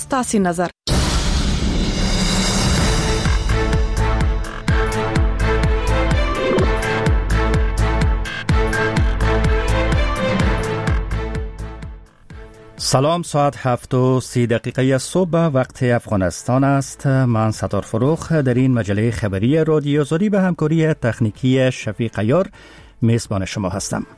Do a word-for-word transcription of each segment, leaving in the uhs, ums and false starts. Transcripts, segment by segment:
ستاسي نظر. سلام، ساعت هفت و سی دقیقه صبح وقت افغانستان است. من ستار فروخ در این مجله خبری رادیو زدی به همکاری تکنیکی شفیق عیار میزبان شما هستم.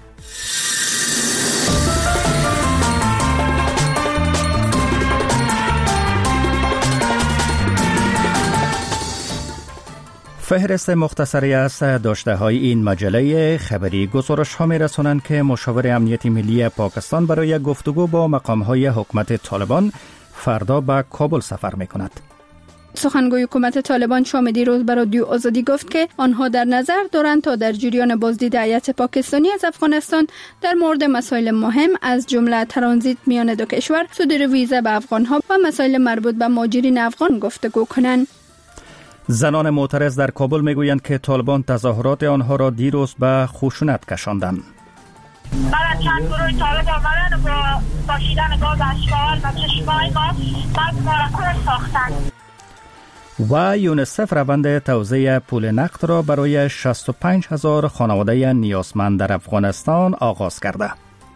فهرست مختصری از داشته های این مجله خبری گزارش ها می رسونند که مشاور امنیت ملی پاکستان برای گفتگو با مقام های حکومت طالبان فردا به کابل سفر می کند. سخنگوی حکومت طالبان شام دیروز به رادیو آزادی گفت که آنها در نظر دارند تا در جریان بازدید هیئت پاکستانی از افغانستان در مورد مسائل مهم از جمله ترانزیت میان دو کشور، صدور ویزا به افغانها و مسائل مربوط به مهاجرین افغان گفتگو کنند. زنان معترض در کابل میگویند که طالبان تظاهرات آنها را دیروز به خشونت کشاندند. بعد چند گروه طالب آمدن با پاشیدن گاز اشکال و چشمای ما بعد ما را کور ساختند. و یونیسف روند توزیع پول نقد را برای شصت و پنج هزار خانواده نیازمند در افغانستان آغاز کرده.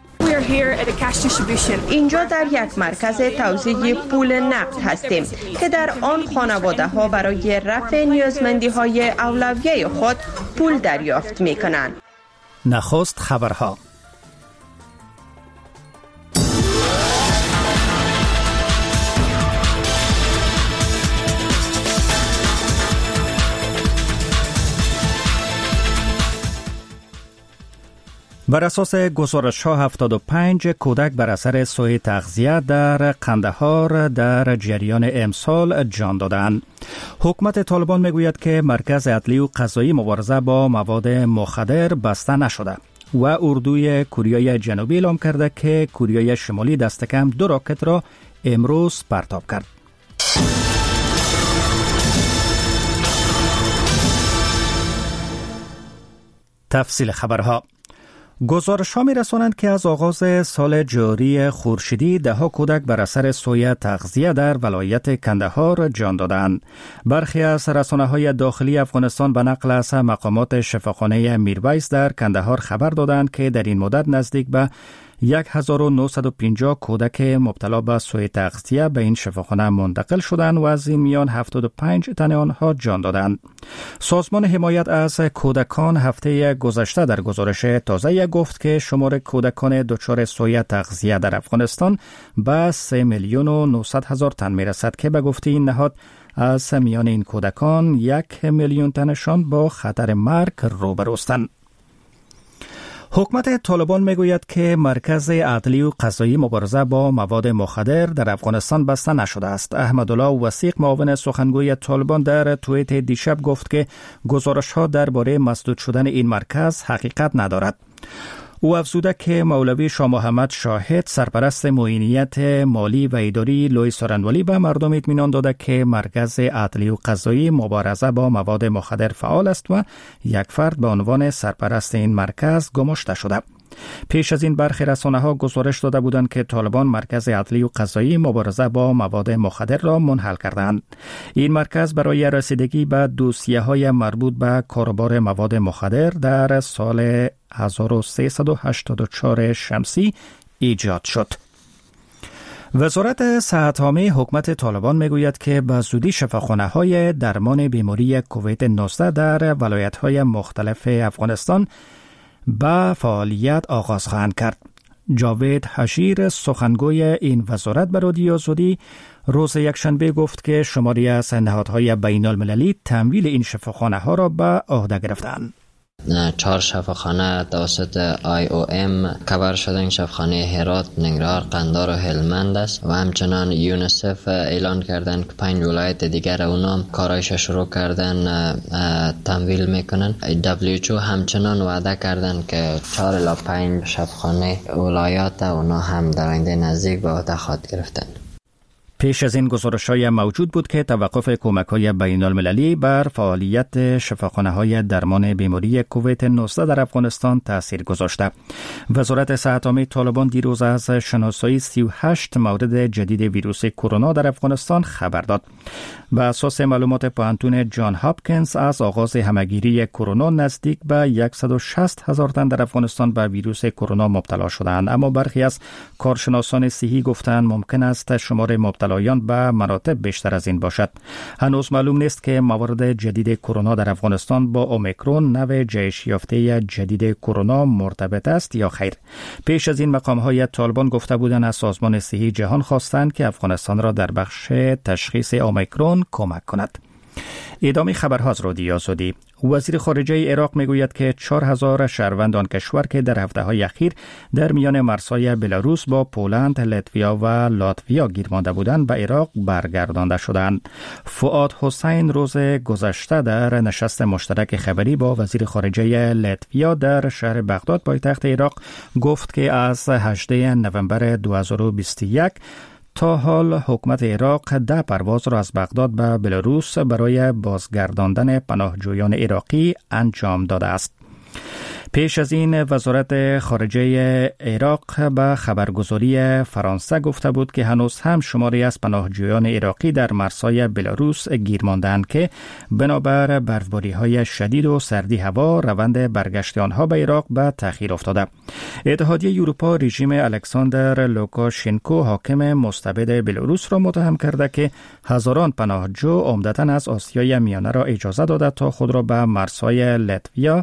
اینجا در یک مرکز توزیع پول نقد هستیم که در آن خانواده ها برای رفع نیازمندی های اولویه خود پول دریافت می کنند. نخست خبرها. بر اساس گزارش ها هفتاد و پنج کودک بر اثر سوء تغذیه در قندهار در جریان امسال جان دادند. حکومت طالبان میگوید که مرکز عدلی و قضایی مبارزه با مواد مخدر بسته نشده و اردوی کره جنوبی اعلام کرده که کره شمالی دست کم دو راکت را امروز پرتاب کرد. تفصیل خبرها. گزارش ها می رسانند که از آغاز سال جاری خورشیدی ده ها کودک بر اثر سوء تغذیه در ولایت کندهار جان دادند. برخی از رسانه های داخلی افغانستان به نقل از مقامات شفاخانه میرویس در کندهار خبر دادند که در این مدت نزدیک به هزار و نهصد و پنجاه کودک مبتلا به سوء تغذیه به این شفاخانه منتقل شدند و از این میان هفتاد و پنج تن آنها جان دادند. سازمان حمایت از کودکان هفته گذشته در گزارش تازه گفت که شمار کودکان دچار سوء تغذیه در افغانستان به سه میلیون و نهصد هزار تن میرسد که به گفته این نهاد از میان این کودکان یک میلیون تنشان با خطر مرگ روبروستند. حکومت طالبان میگوید که مرکز عدلی و قضایی مبارزه با مواد مخدر در افغانستان بسته نشده است. احمدالله وثیق معاون سخنگوی طالبان در توییت دیشب گفت که گزارش ها درباره مسدود شدن این مرکز حقیقت ندارد. او افزوده که مولوی شاه محمد شاهد سرپرست معینیت مالی و اداری لوی سارنوالی به مردم اطمینان داده که مرکز عدلی و قضایی مبارزه با مواد مخدر فعال است و یک فرد به عنوان سرپرست این مرکز گماشته شده. پیش از این برخی رسانه‌ها گزارش داده بودند که طالبان مرکز عدلی و قضایی مبارزه با مواد مخدر را منحل کردند. این مرکز برای رسیدگی به دوسیه‌های مربوط به کاروبار مواد مخدر در سال هزار و سیصد و هشتاد و چهار شمسی ایجاد شد. وزارت صحت عامه حکومت طالبان میگوید که به زودی شفاخانه‌های درمان بیماری کووید نوزده در ولایت‌های مختلف افغانستان با فعالیت آغاز خواهند کرد. جاوید حشیر سخنگوی این وزارت به رادیو آزادی روز یکشنبه گفت که شماری از نهادهای بین المللی تمویل این شفاخانه ها را به عهده گرفتند. چهار شفاخانه توسط آی او ام کاور شده. این شفاخانه هرات، ننگرهار، قندهار و هلمند است و همچنان یونیسف اعلان کردن که پنج ولایت دیگر اونام کارایش شروع کردن تمویل میکنن. دبلیو اچ او همچنان وعده کردن که چهار الی پنج شفاخانه ولایات اونا هم در آینده نزدیک به عهده خواهد گرفتن. پیش از این گزارش‌های موجود بود که توقف کمک‌های بین‌المللی بر فعالیت شفاخانه‌های درمان بیماری کووید نوزده در افغانستان تأثیر گذاشته. وزارت صحت عامه طالبان دیروز از شناسایی سی و هشت مورد جدید ویروس کرونا در افغانستان خبر داد. بر اساس معلومات پوهنتون جان هاپکینز از آغاز همهگیری کرونا نزدیک به صد و شصت هزار تن در افغانستان به ویروس کرونا مبتلا شدند، اما برخی از کارشناسان صحی گفتند ممکن است شمار مبتلایان به مراتب بیشتر از این باشد. هنوز معلوم نیست که موارد جدید کرونا در افغانستان با اومیکرون نوع جهش یافته جدید کرونا مرتبط است یا خیر. پیش از این مقام‌های طالبان گفته بودند از سازمان صحی جهان خواستند که افغانستان را در بخش تشخیص اومیکرون کمک کند. ادامه خبرها از رادیو آزادی. وزیر خارجه عراق میگوید که چهار هزار شهروند آن کشور که در هفته‌های اخیر در میان مرزهای بلاروس با پولند، لتویا و لاتویا گیر مانده بودند به عراق برگردانده شدند. فؤاد حسین روز گذشته در نشست مشترک خبری با وزیر خارجه لتویا در شهر بغداد پایتخت عراق گفت که از هجدهم نوامبر دو هزار و بیست و یک تا حال حکومت عراق ده پرواز را از بغداد به بلاروس برای بازگرداندن پناهجویان عراقی انجام داده است. پیش از این وزارت خارجه عراق به خبرگزاری فرانسه گفته بود که هنوز هم شماری از پناهجویان عراقی در مرزهای بلاروس گیر مانده‌اند که بنابر برفباری‌های شدید و سردی هوا روند برگشت آنها به عراق به تأخیر افتاده. اتحادیه اروپا رژیم الکساندر لوکاشنکو حاکم مستبد بلاروس را متهم کرده که هزاران پناهجو عمدتاً از آسیای میانه را اجازه داده تا خود را به مرزهای لتویا،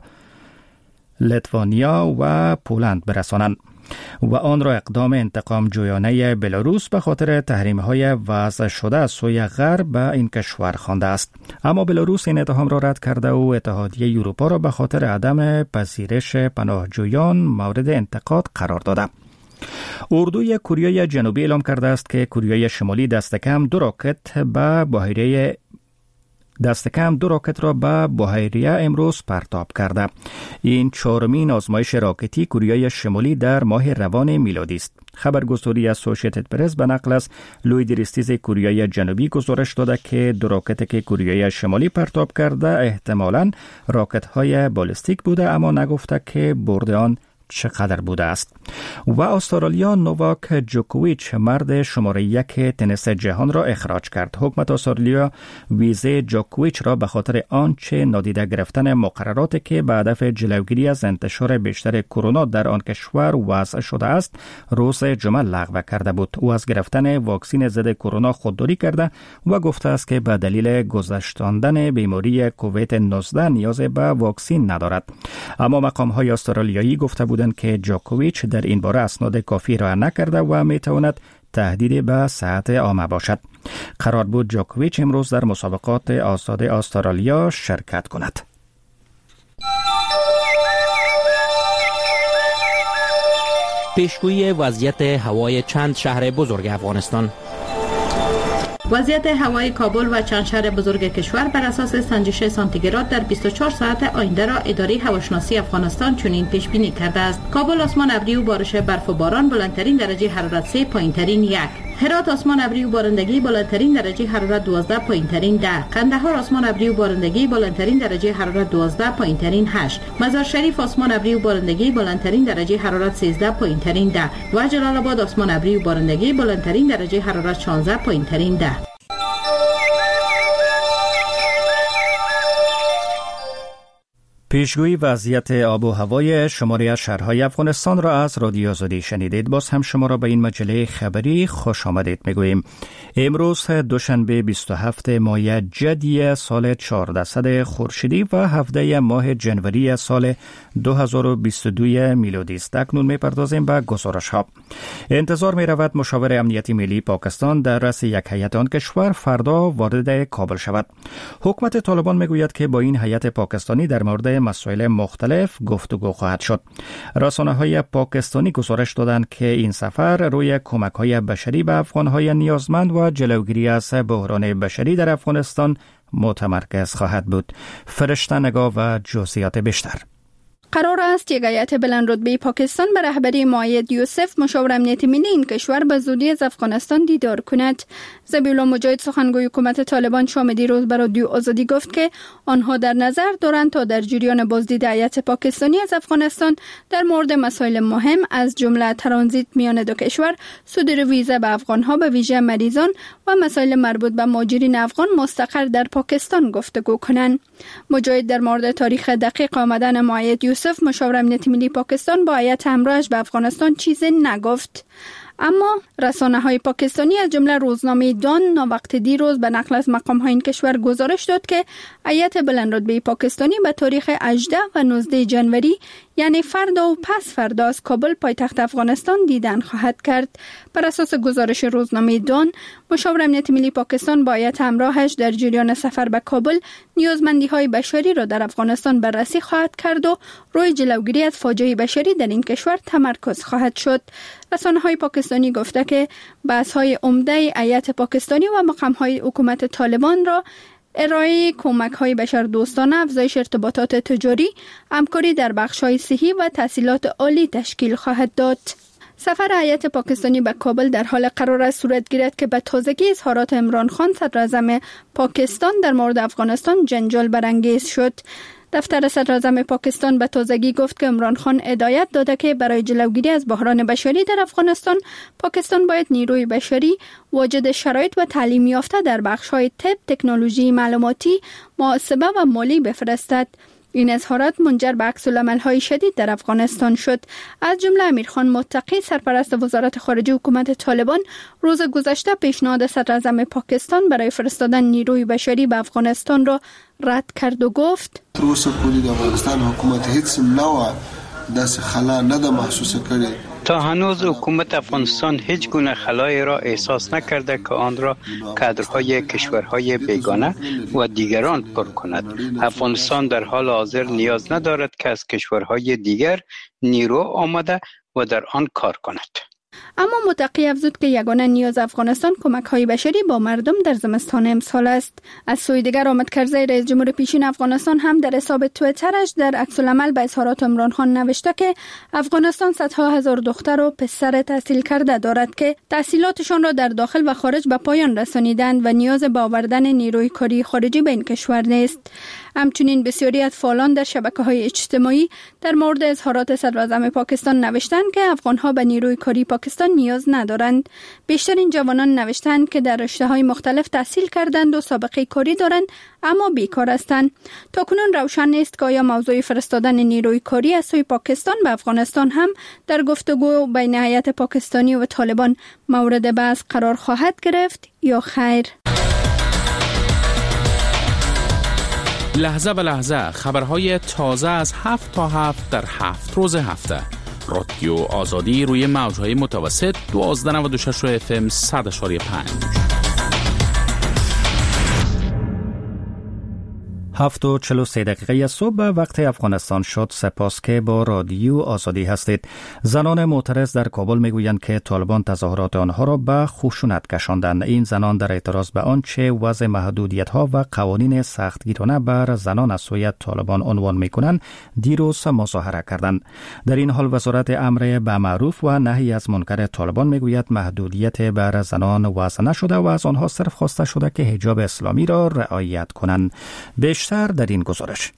لتوانیا و پولند برسانند و آن را اقدام انتقام جویانه بلاروس به خاطر تحریم‌های وضع شده از سوی غرب به این کشور خوانده است. اما بلاروس این اتهام را رد کرده و اتحادیه اروپا را به خاطر عدم پذیرش پناهجویان مورد انتقاد قرار داده. اردوی کره جنوبی اعلام کرده است که کره شمالی دست کم دو راکت به بحیره دست کم دو راکت را به بحیره امروز پرتاب کرده. این چهارمین آزمایش راکتی کره شمالی در ماه روان میلادی است. خبرگزاری اسوسییتد پرس به نقل از لوی دریستیز کره جنوبی گزارش داده که دو راکت که کره شمالی پرتاب کرده احتمالاً راکت های بالستیک بوده، اما نگفته که برد آن چقدر بوده است. و استرالیا نوواک جوکوویچ مرد شماره یک تنیس جهان را اخراج کرد. حکومت استرالیا ویزه جوکوویچ را به خاطر آنچه نادیده گرفتن مقرراتی که به هدف جلوگیری از انتشار بیشتر کرونا در آن کشور وضع شده است روز جمعه لغو کرده بود. او از گرفتن واکسن ضد کرونا خودداری کرده و گفته است که به دلیل گذشتاندن بیماری کووید نوزده نیاز به واکسن ندارد. اما مقام‌های استرالیایی گفته بودند که جوکوویچ در این باره اسناد کافی را نکرده و میتواند تهدید به صحت عامه باشد. قرار بود جوکوویچ امروز در مسابقات آزاد استرالیا شرکت کند. پیشگویی وضعیت هوای چند شهر بزرگ افغانستان. وضعیت هوای کابل و چند شهر بزرگ کشور بر اساس سنجش سانتیگراد در بیست و چهار ساعت آینده را اداره هواشناسی افغانستان چنین پیش بینی کرده است. کابل آسمان ابری و بارش برف و باران، بلندترین درجه حرارت سه، پایینترین یک. هرات آسمان ابری و بارندگی، بلندترین درجه حرارت دوازده، پایینترین ده. قندهار آسمان ابری و بارندگی، بلندترین درجه حرارت دوازده، پایینترین هشت. مزار شریف آسمان ابری و بارندگی، بلندترین درجه حرارت سیزده، پایینترین ده. و جلال آباد آسمان ابری و بارندگی، بلندترین درجه حرارت شانزده، پایینترین ده. پیشگویی وضعیت آب و هوای شماری از شهرهای افغانستان را از رادیو آزادی شنیدید. باز هم شما را به این مجله خبری خوش آمدید میگوییم. امروز دوشنبه بیست و هفتم ماه جدی سال چهارصد خورشیدی و هفدهم ماه جنوری سال دو هزار و بیست و دو میلادی است. اکنون میپردازیم به گزارش ها. انتظار می رود مشاور امنیتی ملی پاکستان در رأس یک هیئت آن کشور فردا وارد کابل شود. حکومت طالبان میگوید که با این هیئت پاکستانی در مورد مسائل مختلف گفتگو خواهد شد. رسانه‌های پاکستانی گزارش دادند که این سفر روی کمک‌های بشری به افغان‌های نیازمند و جلوگیری از بحران بشری در افغانستان متمرکز خواهد بود. فرشته نگاه و جزئیات بیشتر. قرار است یک هیئت بلند رتبه پاکستان به رهبری مؤید یوسف مشاور امنیت ملی این کشور به زودی از افغانستان دیدار کند. ذبیح الله مجاهد سخنگوی حکومت طالبان شام دیروز به رادیو آزادی گفت که آنها در نظر دارند تا در جریان بازدید هیئت پاکستانی از افغانستان در مورد مسائل مهم از جمله ترانزیت میان دو کشور، صدور ویزا به افغانها به ویژه مریضان و مسائل مربوط به مهاجرین افغان مستقر در پاکستان گفتگو کنند. مجاهد در مورد تاریخ دقیق آمدن مؤید یوسف مشاور امنیت ملی پاکستان با هیئت همراهش به افغانستان چیزی نگفت. اما رسانه های پاکستانی از جمله روزنامه دان وقت دیروز به نقل از مقام های این کشور گزارش داد که هیئت بلند رتبه پاکستانی به تاریخ هجده و نوزده ژانویه یعنی فردا و پس فردا از کابل پایتخت افغانستان دیدن خواهد کرد. بر اساس گزارش روزنامه دان، مشاور امنیت ملی پاکستان با هیئت همراهش در جریان سفر به کابل نیازمندی های بشری را در افغانستان بررسی خواهد کرد و روی جلوگیری از فاجعه بشری در این کشور تمرکز خواهد شد. رسانه های پاکستانی گفته که بحث های عمده هیئت پاکستانی و مقام های حکومت طالبان را ارائه کمک های بشردوستانه، افزایش ارتباطات تجاری، همکاری در بخش های صحی و تحصیلات عالی تشکیل خواهد داد. سفر هیئت پاکستانی به کابل در حال قرار است صورت گیرد که به تازگی اظهارات عمران خان صدراعظم پاکستان در مورد افغانستان جنجال برانگیز شد. دفتر صدراعظم پاکستان به تازگی گفت که عمران خان هدایت داده که برای جلوگیری از بحران بشری در افغانستان، پاکستان باید نیروی بشری واجد شرایط و تعلیم یافته در بخش‌های طب، تکنولوژی معلوماتی، محاسبه و مالی بفرستد. این اظهارات منجر به عکس‌العمل‌های شدید در افغانستان شد. از جمله امیرخان متقی سرپرست وزارت خارجه حکومت طالبان روز گذشته پیشنهاد صدراعظم پاکستان برای فرستادن نیروی بشری به افغانستان را رد کرد و گفت تر اوسه پورې د افغانستان حکومت هیڅ نوع داسې خلا نه ده محسوسه کړې. تا هنوز حکومت افغانستان هیچ گونه خلایی را احساس نکرده که آن را کادرهای کشورهای بیگانه و دیگران پر کند. افغانستان در حال حاضر نیاز ندارد که از کشورهای دیگر نیرو آمده و در آن کار کند. اما متقی افزود که یگانه نیاز افغانستان کمک های بشری با مردم در زمستان امسال است. از سوی دیگر آمد کرزی رئیس جمهور پیشین افغانستان هم در حساب توییترش در عکس العمل به اظهارات عمران خان نوشته که افغانستان صدها هزار دختر و پسر تحصیل کرده دارد که تحصیلاتشان را در داخل و خارج به پایان رسانیدند و نیاز به آوردن نیروی کاری خارجی به این کشور نیست. همچنین بسیاری از فعالان در شبکه‌های اجتماعی در مورد اظهارات صدراعظم پاکستان نوشتند که افغان‌ها به نیروی کاری پاکستان نیاز ندارند. بیشتر این جوانان نوشتند که در رشته‌های مختلف تحصیل کردند و سابقه کاری دارند اما بیکار هستند. تاکنون روشن نیست که آیا موضوع فرستادن نیروی کاری از سوی پاکستان به افغانستان هم در گفتگو بین هیئت پاکستانی و طالبان مورد بحث قرار خواهد گرفت یا خیر. لحظه به لحظه خبرهای تازه از هفت تا هفت در هفت روز هفته. رادیو آزادی روی موجهای متوسط دوازده نود و شش اف ام صد اشاری پنج. هفت و چلو سه دقیقه صبح وقت افغانستان شد. سپاس که با رادیو آزادی هستید. زنان معترض در کابل میگویند که طالبان تظاهرات آنها را به خشونت کشاندند. این زنان در اعتراض به آنچه وضع محدودیت ها و قوانین سختگیرانه بر زنان از سوی طالبان عنوان میکنند دیروز مظاهره کردند. در این حال وزارت امر به معروف و نهی از منکر طالبان میگوید محدودیت بر زنان وضع نشده و از آنها صرف خواسته شده که حجاب اسلامی را رعایت کنند. بیشتر در این گزارش.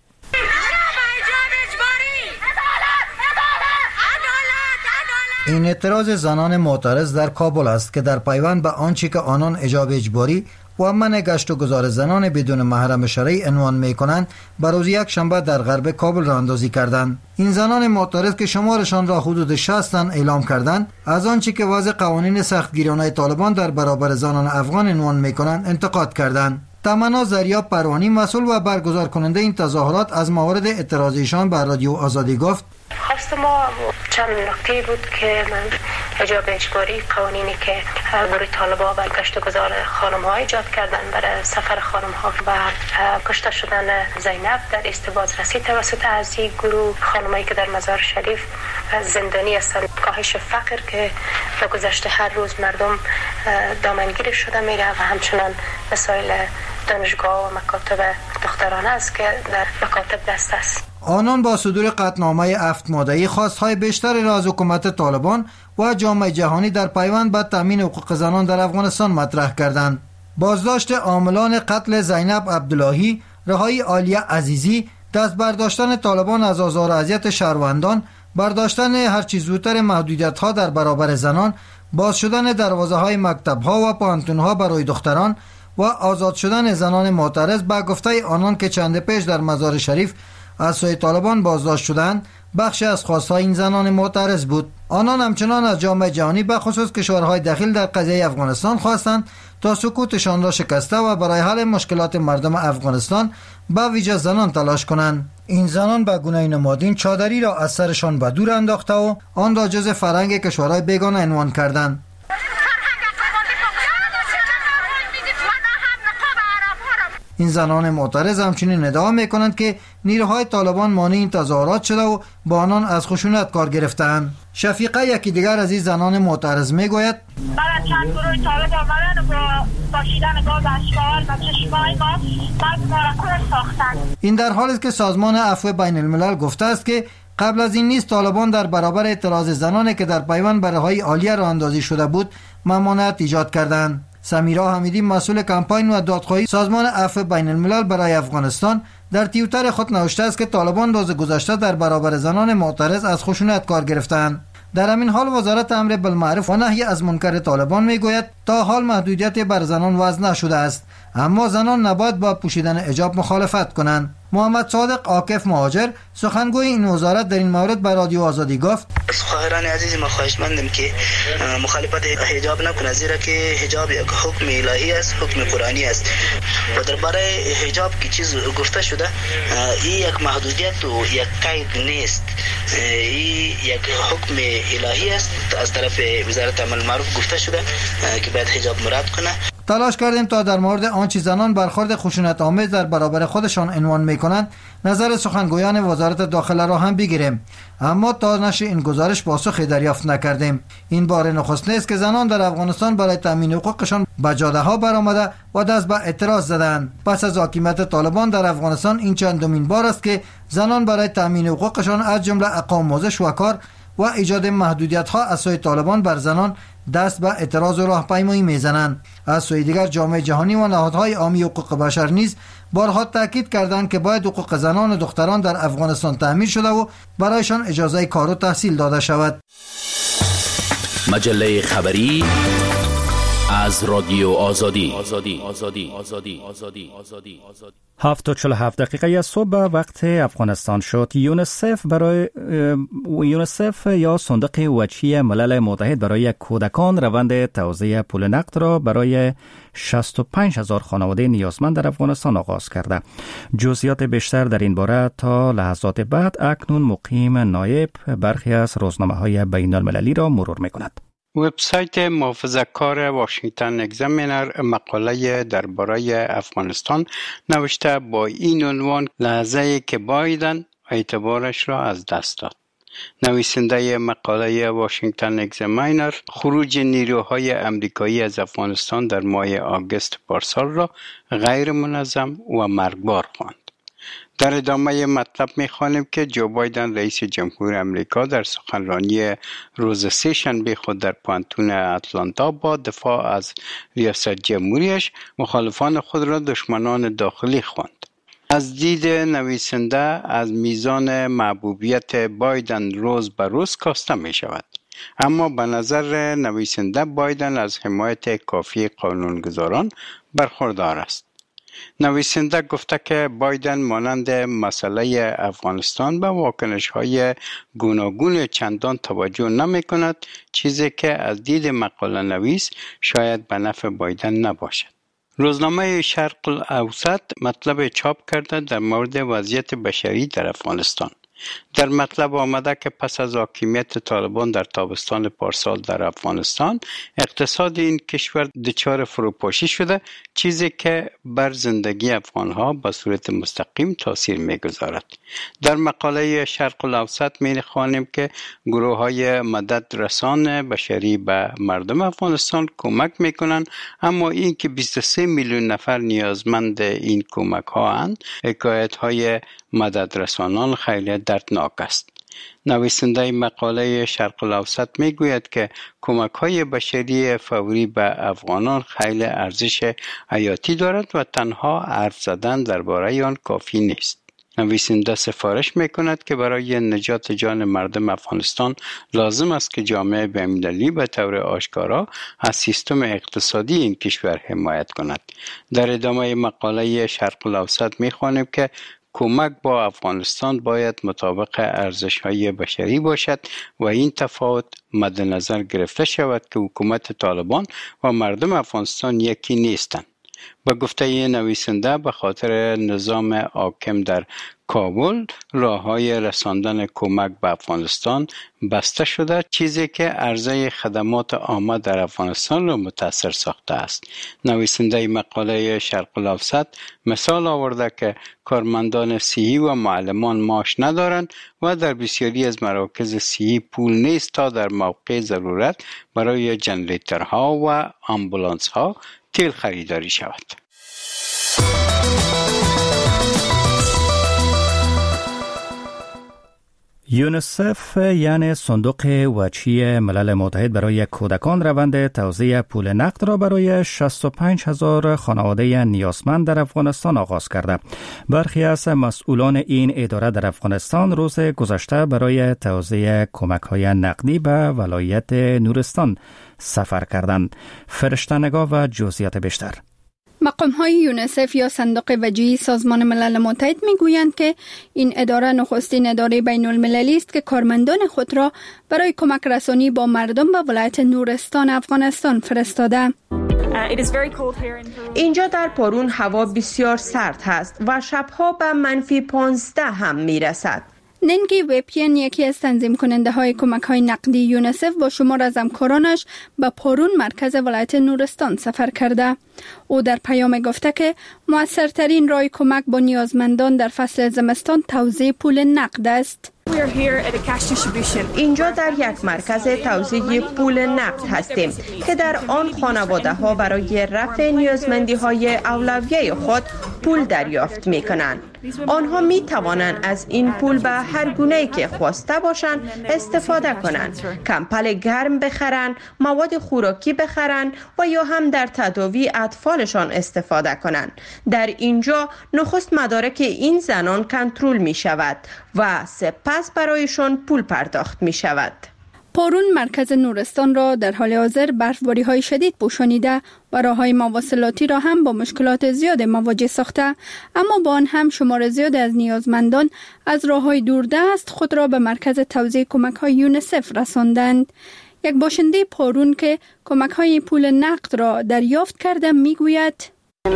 این اعتراض زنان معترض در کابل است که در پیوند به آنچه که آنان حجاب اجباری و منع گشت و گذار زنان بدون محرم شرعی عنوان می‌کنند، بر روز یک شنبه در غرب کابل راه اندازی کردند. این زنان معترض که شمارشان را حدود شصت تن اعلام کردند، از آنچه که وضع قوانین سختگیرانه طالبان در برابر زنان افغان عنوان می‌کنند انتقاد کردند. تمنا زریاب پروانی مسئول و برگزار کننده این تظاهرات از موارد اعتراض ایشان بر رادیو آزادی گفت: خواست ما چند نکته بود که من حجاب اجباری، قوانینی که گروه طالبان بر گشت و گذار خانم ها ایجاد کردن برای سفر خانم ها و کشته شدن زینب در استباز رسی توسط از این گروه خانمایی که در مزار شریف زندانی هستند، کاهش فقر که در گذشته هر روز مردم دامنگیر شده میره و همچنان مسائل دانشگاه و مکاتب دخترانه است که در مکاتب دست است. آنان با صدور قطعنامه هفت ماده‌ای خواست‌های بیشتری را از حکومت طالبان و جامعه جهانی در پیوند به تامین حقوق زنان در افغانستان مطرح کردند. بازداشت عاملان قتل زینب عبداللهی، رهایی عالیه عزیزی، دست برداشتن طالبان از آزار و اذیت شهروندان، برداشتن هرچی زودتر محدودیت‌ها در برابر زنان، باز شدن دروازه‌های مکتب‌ها و پانتون‌ها برای دختران و آزاد شدن زنان معترض به گفته آنان که چند پیش در مزار شریف از سوی طالبان بازداشت شدند، بخشی از خواستهای این زنان معترض بود. آنان همچنان از جامعه جهانی به خصوص کشورهای دخیل در قضیه افغانستان خواستند تا سکوتشان را شکسته و برای حل مشکلات مردم افغانستان به ویژه زنان تلاش کنند. این زنان به گونه نمادین چادری را از سرشان به دور انداخته و آن را جز فرهنگ کشورهای بیگانه عنوان کردند. این زنان معترض همچنین ادعا میکنند که نیروهای طالبان مانع این تظاهرات شده و با آنان از خشونت کار گرفتند. شفیقه یکی دیگر از این زنان معترض میگوید بعد چند گروه طالب آمدن و با پاشیدن گاز اشکال و چشمای ما بعد ما را کور ساختن. این در حالی است که سازمان عفو بین الملل گفته است که قبل از این نیز طالبان در برابر اعتراض زنانی که در پیوند به رهایی عالیه راه اندازی شده بود ممانعت ایجاد کردند. سمیرا حمیدی مسئول کمپاین و دادخواهی سازمان عفو بین الملل برای افغانستان در توییتر خود نوشته است که طالبان روز گذشته در برابر زنان معترض از خشونت کار گرفتند. در همین حال وزارت امر بالمعروف و نهی از منکر طالبان میگوید تا حال محدودیت بر زنان وضع نشده است، اما زنان نباید با پوشیدن حجاب مخالفت کنند. محمد صادق عاکف مهاجر سخنگوی این وزارت در این مورد به رادیو آزادی گفت از خواهران عزیز ما خواهشمندم که مخالفت حجاب نکنند، زیرا که حجاب یک حکم الهی است، حکم قرآنی است و درباره حجاب که چیز گفته شده این یک محدودیت و یک قید نیست، این یک حکم الهی است از طرف وزارت امر بالمعروف گفته شده که باید حجاب مراعات کنه. تلاش کردیم تا در مورد آنچه زنان برخورد خشونت آمیز در برابر خودشان عنوان میکنند نظر سخنگویان وزارت داخله را هم بگیریم، اما تا نشر این گزارش پاسخی دریافت نکردیم. این بار نخست نیست که زنان در افغانستان برای تامین حقوقشان به جاده ها برآمده و دست به اعتراض زدند. پس از حاکمیت طالبان در افغانستان این چندمین بار است که زنان برای تامین حقوقشان از جمله اقام‌آموزش و کار و ایجاد محدودیت ها از سوی طالبان بر زنان دست به اعتراض و راهپیمایی میزنند. از سوی دیگر جامعه جهانی و نهادهای عامی حقوق بشر نیز بارها تاکید کردند که باید حقوق زنان و دختران در افغانستان تأمین شده و برایشان اجازه کار و تحصیل داده شود. مجله خبری از رادیو آزادی. آزادی آزادی آزادی آزادی آزادی آزادی هفت و چهل و هفت دقیقه صبح وقت افغانستان شد. یونیسف برای یونیسف یا صندوق وجهی ملل متحد برای کودکان روند توزیع پول نقد را برای شصت و پنج هزار خانواده نیازمند در افغانستان آغاز کرده. جزئیات بیشتر در این باره تا لحظات بعد اکنون مقیم نایب برخی از روزنامه‌های بین المللی را مرور می‌کند. وبسایت محافظه‌کار واشنگتن اگزامینر مقاله درباره افغانستان نوشته با این عنوان لحظه‌ای که بایدن اعتبارش را از دست داد. نویسنده مقاله واشنگتن اگزامینر خروج نیروهای امریکایی از افغانستان در ماه آگوست پارسال را غیر منظم و مرگبار خواند. در ادامه مطلب می‌خوانیم که جو بایدن رئیس جمهور امریکا در سخنرانی روز سه شنبه خود در پانتون اتلانتا با دفاع از ریاست جمهوریش مخالفان خود را دشمنان داخلی خواند. از دید نویسنده از میزان محبوبیت بایدن روز به روز کاسته می شود، اما به نظر نویسنده بایدن از حمایت کافی قانونگذاران برخوردار است. نویسنده گفته که بایدن مانند مسئله افغانستان به واکنش‌های گوناگون چندان توجه نمی کند، چیزی که از دید مقاله نویس شاید به نفع بایدن نباشد. روزنامه شرق الاوسط مطلب چاپ کرده در مورد وضعیت بشری در افغانستان. در مطلب آمده که پس از حاکمیت طالبان در تابستان پارسال در افغانستان اقتصاد این کشور دچار فروپاشی شده، چیزی که بر زندگی افغانها به صورت مستقیم تاثیر میگذارد. در مقاله شرق الاوسط می‌خوانیم که گروه‌های مدد رسان بشری به مردم افغانستان کمک میکنند، اما این که بیست و سه میلیون نفر نیازمند این کمک ها اند، حکایت های مدد رسانان خیلی دردناک است. نویسنده مقاله شرق الاوسط میگوید که کمک های بشری فوری به افغانان خیلی ارزش حیاتی دارد و تنها حرف زدن درباره آن کافی نیست. نویسنده سفارش میکند که برای نجات جان مردم افغانستان لازم است که جامعه بین‌المللی به طور آشکارا از سیستم اقتصادی این کشور حمایت کند. در ادامه مقاله شرق الاوسط میخوانیم که کمک با افغانستان باید مطابق ارزش‌های بشری باشد و این تفاوت مد نظر گرفته شود که حکومت طالبان و مردم افغانستان یکی نیستند. با گفته نویسنده به خاطر نظام حاکم در کابل راه‌های رساندن کمک به افغانستان بسته شده، چیزی که عرضه خدمات عامه در افغانستان را متاثر ساخته است. نویسنده مقاله شرق الاوسط مثال آورده که کارمندان صحی و معلمان معاش ندارند و در بسیاری از مراکز صحی پول نیست تا در موقع ضرورت برای جنریترها و آمبولانس‌ها تیل خریداری شود. یونیسف یعنی صندوق وچی ملل متحد برای کودکان روند توزیع پول نقد را برای شصت و پنج هزار خانواده نیازمند در افغانستان آغاز کرده. برخی از مسئولان این اداره در افغانستان روز گذشته برای توزیع کمک‌های نقدی به ولایت نورستان سفر کردند. فرشته نگاه و جزئیات بیشتر. مقام‌های یونیسف یا صندوق وجیه سازمان ملل متحد می‌گویند که این اداره نخستین اداره بین‌المللی است که کارمندان خود را برای کمک رسانی با مردم به ولایت نورستان افغانستان فرستاده. اینجا در پرون هوا بسیار سرد هست و شبها به منفی پانزده هم میرسد. ننگی ویپین یکی از تنظیم کننده های کمک های نقدی یونیسف با شمار از همکارانش به پرون مرکز ولایت نورستان سفر کرده. او در پیام گفته که مؤثرترین راه کمک با نیازمندان در فصل زمستان توزیع پول نقد است. اینجا در یک مرکز توزیع پول نقد هستیم که در آن خانواده ها برای رفع نیازمندی های اولویه خود پول دریافت می کنند. آنها می توانند از این پول به هر گونه‌ای که خواسته باشند استفاده کنند. کمپل گرم بخرند، مواد خوراکی بخرند و یا هم در تداوی اطفالشان استفاده کنند. در اینجا نخست مدارک این زنان کنترل می شود و سپس برایشان پول پرداخت می شود. پرون مرکز نورستان را در حال حاضر برفباری های شدید پوشانیده و راه‌های مواصلاتی را هم با مشکلات زیاد مواجه ساخته، اما با آن هم شمار زیاد از نیازمندان از راه‌های دوردست خود را به مرکز توزیع کمک‌های یونیسف رساندند. یک باشنده پرون که کمک‌های پول نقد را دریافت کرده میگوید: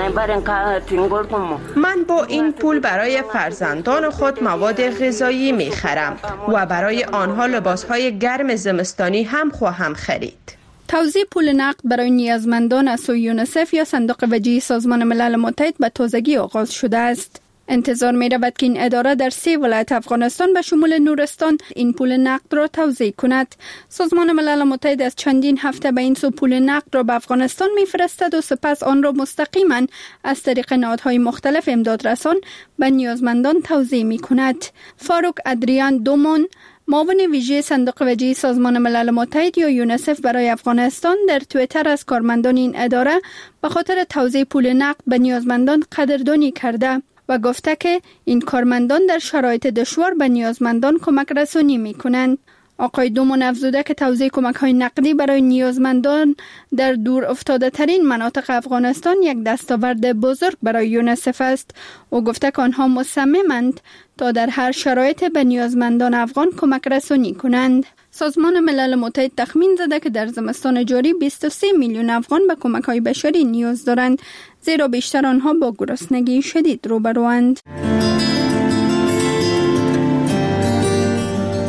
من با این پول برای فرزندان خود مواد غذایی می خرم و برای آنها لباسهای گرم زمستانی هم خواهم خرید. توزیع پول نقد برای نیازمندان از سوی یونیسف یا صندوق وجیه سازمان ملل متحد به تازگی آغاز شده است. انتظار می رود که این اداره در سه ولایت افغانستان به شمول نورستان این پول نقد را توزیع کند. سازمان ملل متحد از چندین هفته به این سو پول نقد را به افغانستان می فرستد و سپس آن را مستقیما از طریق نهادهای مختلف امدادرسان به نیازمندان توزیع می کند. فاروق ادریان دومون، معاون ویژه صندوق وجیه سازمان ملل متحد یا یونیسف برای افغانستان، در توییتر از کارمندان این اداره به خاطر توزیع پول نقد به نیازمندان قدردانی کرده و گفته که این کارمندان در شرایط دشوار به نیازمندان کمک رسانی می کنند. آقای دومون افزوده که توزیع کمک های نقدی برای نیازمندان در دور افتاده ترین مناطق افغانستان یک دستاورد بزرگ برای یونیسف است. او گفته که آنها مصممند تا در هر شرایط به نیازمندان افغان کمک رسانی کنند. سازمان ملل متحد تخمین زده که در زمستان جاری بیست و سه میلیون افغان به کمک های بشری نیاز دارند، زیرا بیشتر آنها با گرسنگی شدید روبروند.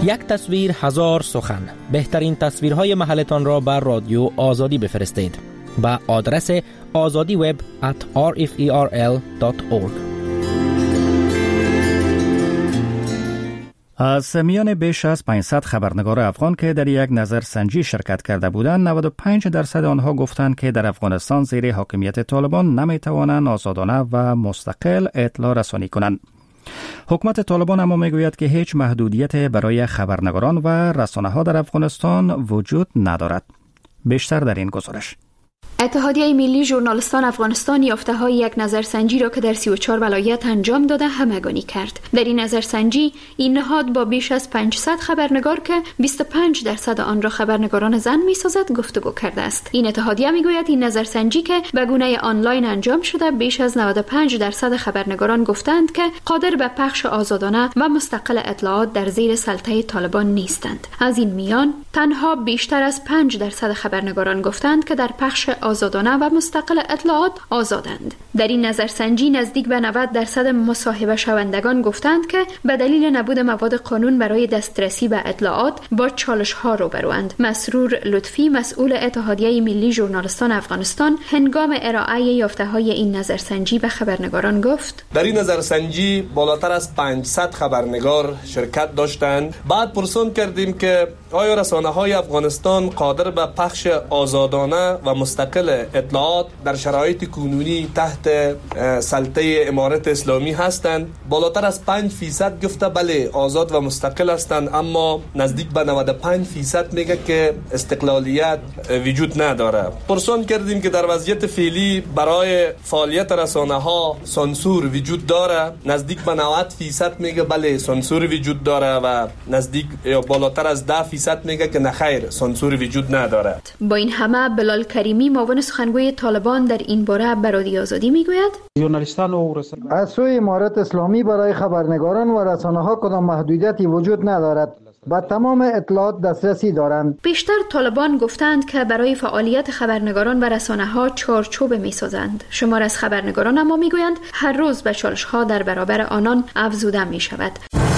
یک تصویر هزار سخن. بهترین تصویرهای محلتان را بر رادیو آزادی بفرستید با آدرس آزادی وب ات آر اف ای آر ال دات اورگ. از میان بیش از پانصد خبرنگار افغان که در یک نظرسنجی شرکت کرده بودند، نود و پنج درصد آنها گفتند که در افغانستان زیر حاکمیت طالبان نمیتوانند آزادانه و مستقل اطلاع رسانی کنند. حکومت طالبان اما میگوید که هیچ محدودیت برای خبرنگاران و رسانه‌ها در افغانستان وجود ندارد. بیشتر در این گزارش. اتحادیه ملی ژورنالیستان افغانستان یافته‌های یک نظرسنجی را که در سی و چهار ولایت انجام داده همگانی کرد. در این نظرسنجی این نهاد با بیش از پانصد خبرنگار که بیست و پنج درصد آن را خبرنگاران زن می‌سازد گفتگو کرده است. این اتحادیه میگوید این نظرسنجی که به گونه آنلاین انجام شده، بیش از نود و پنج درصد خبرنگاران گفتند که قادر به پخش آزادانه و مستقل اطلاعات در زیر سلطه طالبان نیستند. از این میان تنها بیشتر از پنج درصد خبرنگاران گفتند که در پخش آزادانه و مستقل اطلاعات آزادند. در این نظرسنجی نزدیک به نود درصد مصاحبه شوندگان گفتند که به دلیل نبود مواد قانون برای دسترسی به اطلاعات با چالش ها روبروند. مسرور لطفی، مسئول اتحادیه ملی ژورنالیستان افغانستان، هنگام ارائه یافته های این نظرسنجی به خبرنگاران گفت: در این نظرسنجی بالاتر از پانصد خبرنگار شرکت داشتند. بعد پرسان کردیم که آیا رسانه‌های افغانستان قادر به پخش آزادانه و مستقل اطلاعات در شرایط کنونی تحت سلطه امارت اسلامی هستند؟ بالاتر از پنج فیصد گفته بله آزاد و مستقل هستند، اما نزدیک به نود و پنج فیصد میگه که استقلالیت وجود نداره. پرسان کردیم که در وضعیت فعلی برای فعالیت رسانه‌ها سانسور وجود داره؟ نزدیک به نود فیصد میگه بله سانسور وجود داره و نزدیک یا بالاتر از ده فیصد میگه که نه خیر سانسور وجود نداره. با این همه بلال کریمی، معاون سخنگوی طالبان، در این باره به رادیو آزادی میگوید: ژورنالیستان و از سوی امارت اسلامی برای خبرنگاران و رسانه‌ها کدام محدودیتی وجود ندارد. با تمام اطلاعات دسترسی دارند. بیشتر طالبان گفتند که برای فعالیت خبرنگاران و رسانه‌ها چارچوب می‌سازند. شمار از خبرنگاران اما میگویند هر روز به چالش‌ها در برابر آنان افزوده می‌شود.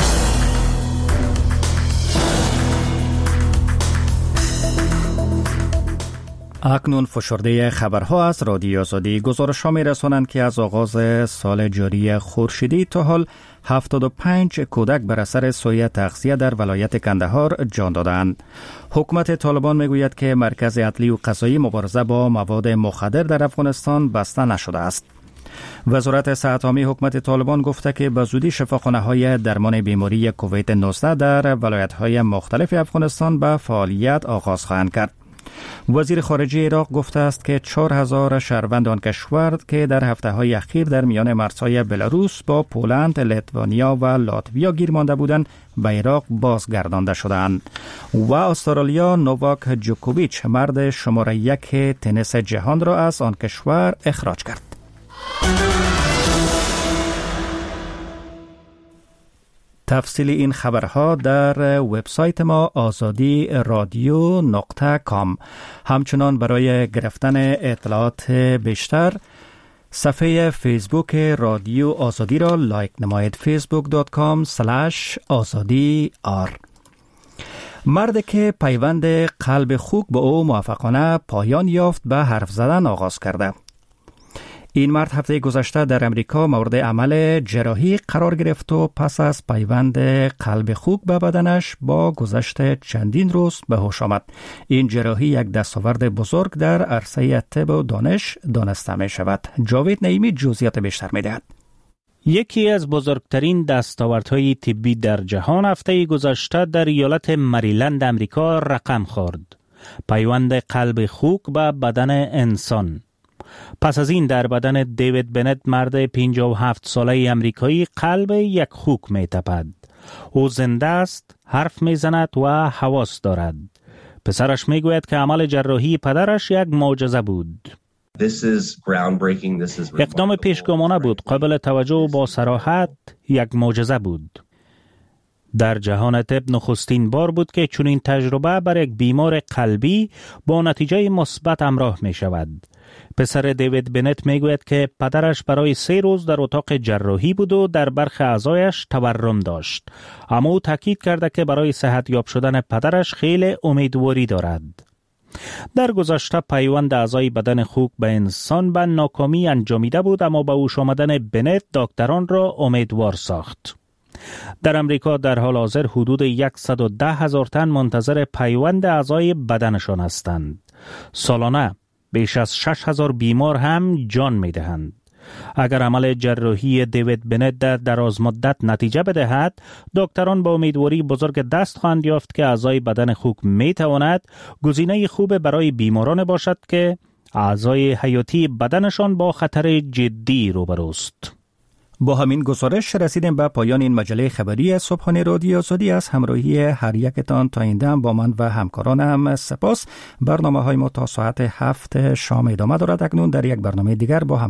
اکنون فشرده خبرها از رادیو آزادی. گزارش‌ها می‌رسانند که از آغاز سال جاری خورشیدی تا حال هفتاد و پنج کودک بر اثر سوء تغذیه در ولایت کندهار جان دادند. حکومت طالبان میگوید که مرکز عدلی و قضایی مبارزه با مواد مخدر در افغانستان بسته نشده است. وزارت صحت عامه حکومت طالبان گفته که به زودی شفاخانه‌های درمان بیماری کووید نوزده در ولایت‌های مختلف افغانستان به فعالیت آغاز خواهند کرد. وزیر خارجه عراق گفته است که چهار هزار شهروند آن کشور که در هفته‌های اخیر در میان مرزهای بلاروس با پولند، لیتوانیا و لاتویا گیر مانده بودند به عراق بازگردانده شدند. و استرالیا نوواک جوکوویچ، مرد شماره یک تنیس جهان را از آن کشور اخراج کرد. تفصیل این خبرها در وبسایت ما آزادی رادیو نقطه کام. همچنان برای گرفتن اطلاعات بیشتر صفحه فیسبوک رادیو آزادی را لایک نمایید. فیسبوک دات کام اسلش آزادی آر. مردی که پیوند قلب خوک به او موفقانه پایان یافت به حرف زدن آغاز کرده. این مرد هفته گذشته در امریکا مورد عمل جراحی قرار گرفت و پس از پیوند قلب خوک به بدنش با گذشت چندین روز به هوش آمد. این جراحی یک دستاورد بزرگ در عرصه طب و دانش دانسته می شود. جاوید نعیمی جزئیات بیشتر می دهد. یکی از بزرگترین دستاوردهای طبی در جهان هفته گذشته در ایالت مریلند امریکا رقم خورد. پیوند قلب خوک به بدن انسان. پس از این در بدن دیوید بنت، مرد پنجاه و هفت ساله امریکایی، قلب یک خوک می تپد. او زنده است، حرف می زند و حواس دارد. پسرش می گوید که عمل جراحی پدرش یک معجزه بود. اقدام پیشگامانه بود، قابل توجه و با صراحت یک معجزه بود. در جهان طب نخستین بار بود که چنین تجربه بر یک بیمار قلبی با نتیجه مثبت همراه می شود. پسر دیوید بنت میگوید که پدرش برای سه روز در اتاق جراحی بود و در برخی اعضایش تورم داشت. اما او تاکید کرده که برای صحت یاب شدن پدرش خیلی امیدواری دارد. در گذشته پیوند اعضای بدن خوک به انسان به ناکامی انجامیده بود، اما با هوش آمدن بنت دکتران را امیدوار ساخت. در امریکا در حال حاضر حدود صد و ده هزار تن منتظر پیوند اعضای بدنشان هستند. سالانه بیش از شش هزار بیمار هم جان می دهند. اگر عمل جراحی دیوید بنت در دراز مدت نتیجه بدهد، دکتران با امیدواری بزرگ دست خواهند یافت که اعضای بدن خوک می تواند گزینه خوب برای بیماران باشد که اعضای حیاتی بدنشان با خطر جدی روبروست. با همین گزارش رسیدیم به پایان این مجله خبری صبحانه رادیو آزادی. از همراهی هر یکتان تا این دم با من و همکارانم سپاس. برنامه های ما تا ساعت هفت شام ادامه دارد. اکنون در یک برنامه دیگر با هم